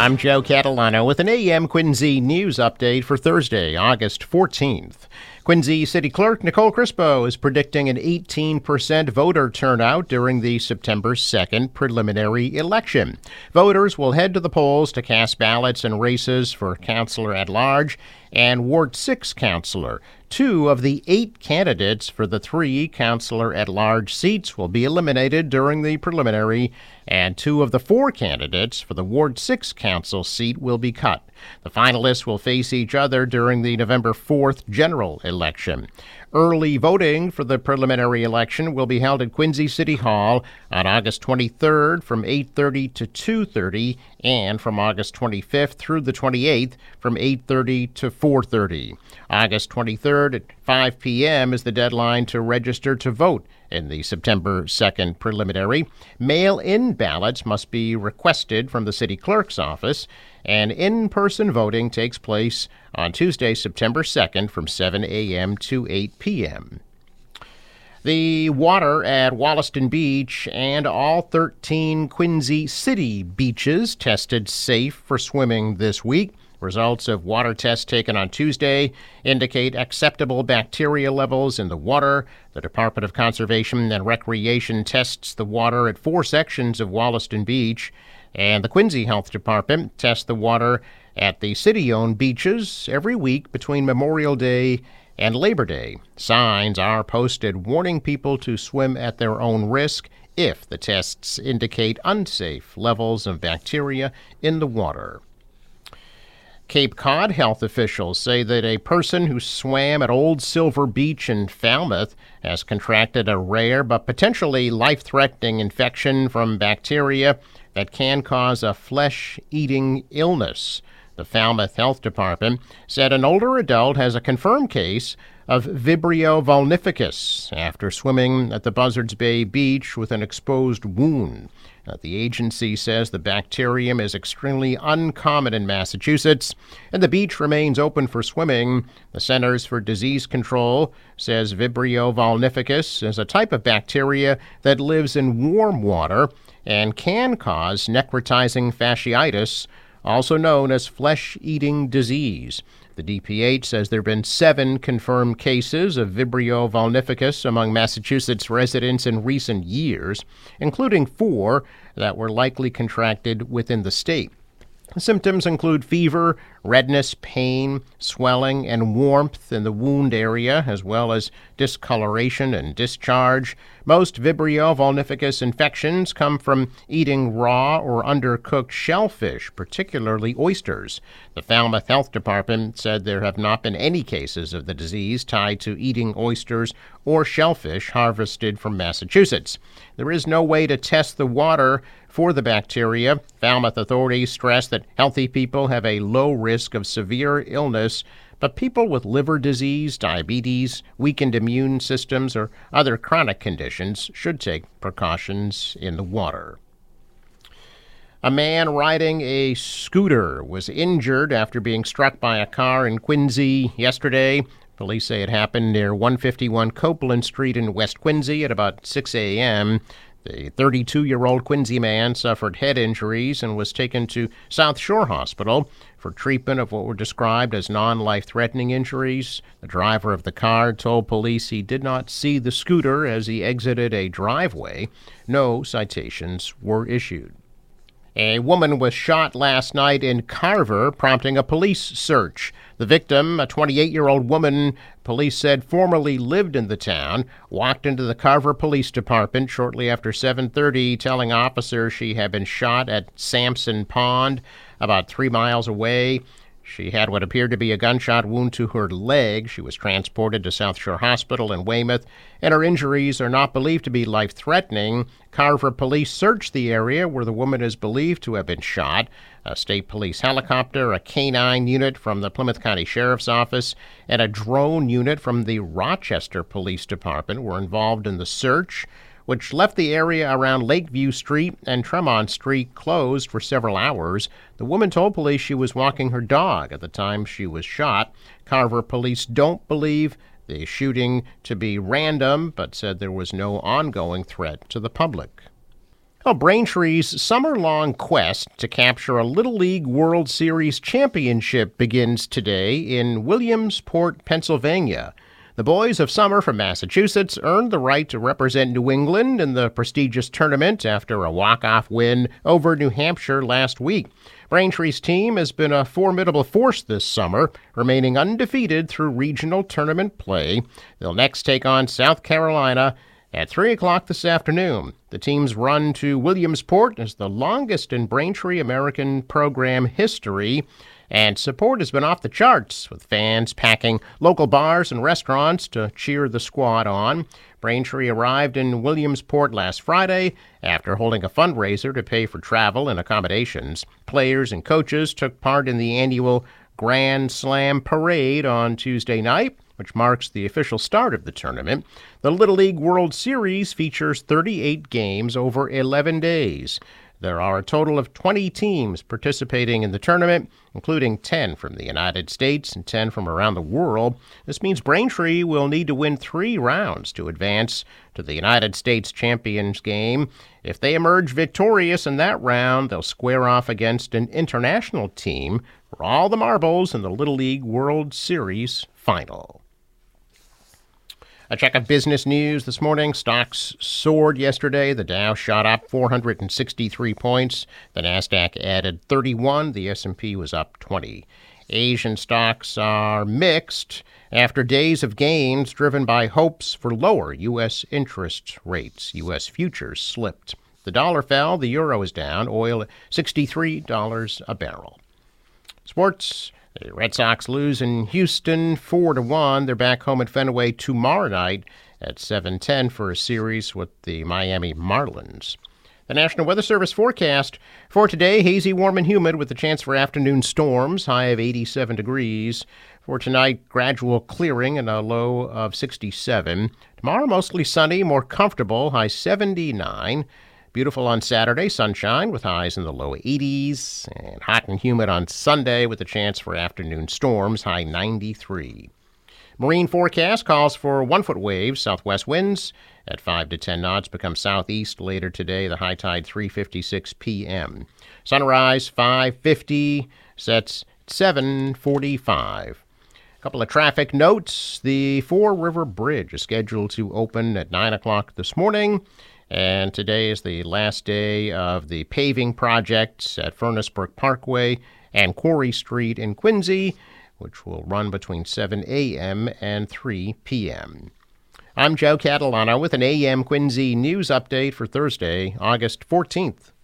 I'm Joe Catalano with an AM Quincy news update for Thursday, August 14th. Quincy City Clerk Nicole Crispo is predicting an 18% voter turnout during the September 2nd preliminary election. Voters will head to the polls to cast ballots in races for Councilor at Large and Ward 6 Councilor. 2 of the 8 candidates for the 3 Councilor at Large seats will be eliminated during the preliminary, and 2 of the 4 candidates for the Ward 6 Council seat will be cut. The finalists will face each other during the November 4th general election. Early voting for the preliminary election will be held at Quincy City Hall on August 23rd from 8:30 to 2:30 and from August 25th through the 28th from 8:30 to 4:30. August 23rd at 5 p.m. is the deadline to register to vote in the September 2nd preliminary. Mail-in ballots must be requested from the city clerk's office, and in-person voting takes place on Tuesday, September 2nd from 7 a.m. to 8 p.m. The water at Wollaston Beach and all 13 Quincy City beaches tested safe for swimming this week. Results of water tests taken on Tuesday indicate acceptable bacteria levels in the water. The Department of Conservation and Recreation tests the water at 4 sections of Wollaston Beach, and the Quincy Health Department tests the water at the city-owned beaches every week between Memorial Day and Labor Day. Signs are posted warning people to swim at their own risk if the tests indicate unsafe levels of bacteria in the water. Cape Cod health officials say that a person who swam at Old Silver Beach in Falmouth has contracted a rare but potentially life-threatening infection from bacteria that can cause a flesh-eating illness. The Falmouth Health Department said an older adult has a confirmed case of Vibrio vulnificus after swimming at the Buzzards Bay Beach with an exposed wound. The agency says the bacterium is extremely uncommon in Massachusetts, and the beach remains open for swimming. The Centers for Disease Control says Vibrio vulnificus is a type of bacteria that lives in warm water and can cause necrotizing fasciitis, also known as flesh-eating disease. The DPH says there have been 7 confirmed cases of Vibrio vulnificus among Massachusetts residents in recent years, including 4 that were likely contracted within the state. Symptoms include fever, redness, pain, swelling, and warmth in the wound area, as well as discoloration and discharge. Most Vibrio vulnificus infections come from eating raw or undercooked shellfish, particularly oysters. The Falmouth Health Department said there have not been any cases of the disease tied to eating oysters or shellfish harvested from Massachusetts. There is no way to test the water for the bacteria. Falmouth authorities stress that healthy people have a low risk of severe illness, but people with liver disease, diabetes, weakened immune systems, or other chronic conditions should take precautions in the water. A man riding a scooter was injured after being struck by a car in Quincy yesterday. Police say it happened near 151 Copeland Street in West Quincy at about 6 a.m. The 32-year-old Quincy man suffered head injuries and was taken to South Shore Hospital for treatment of what were described as non-life-threatening injuries. The driver of the car told police he did not see the scooter as he exited a driveway. No citations were issued. A woman was shot last night in Carver, prompting a police search. The victim, a 28-year-old woman, police said formerly lived in the town, walked into the Carver Police Department shortly after 7:30, telling officers she had been shot at Sampson Pond, about 3 miles away. She had what appeared to be a gunshot wound to her leg. She was transported to South Shore Hospital in Weymouth, and her injuries are not believed to be life-threatening. Carver police searched the area where the woman is believed to have been shot. A state police helicopter, a canine unit from the Plymouth County Sheriff's Office, and a drone unit from the Rochester Police Department were involved in the search, which left the area around Lakeview Street and Tremont Street closed for several hours. The woman told police she was walking her dog at the time she was shot. Carver police don't believe the shooting to be random, but said there was no ongoing threat to the public. Well, Braintree's summer-long quest to capture a Little League World Series championship begins today in Williamsport, Pennsylvania. The boys of summer from Massachusetts earned the right to represent New England in the prestigious tournament after a walk-off win over New Hampshire last week. Braintree's team has been a formidable force this summer, remaining undefeated through regional tournament play. They'll next take on South Carolina at 3 o'clock this afternoon. The team's run to Williamsport is the longest in Braintree American program history, and support has been off the charts, with fans packing local bars and restaurants to cheer the squad on. Braintree arrived in Williamsport last Friday after holding a fundraiser to pay for travel and accommodations. Players and coaches took part in the annual Grand Slam Parade on Tuesday night, which marks the official start of the tournament. The Little League World Series features 38 games over 11 days. There are a total of 20 teams participating in the tournament, including 10 from the United States and 10 from around the world. This means Braintree will need to win 3 rounds to advance to the United States Champions game. If they emerge victorious in that round, they'll square off against an international team for all the marbles in the Little League World Series final. A check of business news this morning. Stocks soared yesterday. The Dow shot up 463 points. The Nasdaq added 31. The S&P was up 20. Asian stocks are mixed after days of gains driven by hopes for lower U.S. interest rates. U.S. futures slipped. The dollar fell. The euro is down. Oil at $63 a barrel. Sports. The Red Sox lose in Houston 4-1. They're back home at Fenway tomorrow night at 7:10 for a series with the Miami Marlins. The National Weather Service forecast for today: hazy, warm, and humid with a chance for afternoon storms, high of 87 degrees. For tonight, gradual clearing and a low of 67. Tomorrow, mostly sunny, more comfortable, high 79. Beautiful on Saturday, sunshine with highs in the low 80s, and hot and humid on Sunday with a chance for afternoon storms, high 93. Marine forecast calls for 1-foot waves, southwest winds at 5 to 10 knots, become southeast later today, the high tide 3:56 p.m. Sunrise 5:50, sets 7:45. A couple of traffic notes. The Fore River Bridge is scheduled to open at 9 o'clock this morning. And today is the last day of the paving projects at Furnace Brook Parkway and Quarry Street in Quincy, which will run between 7 a.m. and 3 p.m. I'm Joe Catalano with an AM Quincy news update for Thursday, August 14th.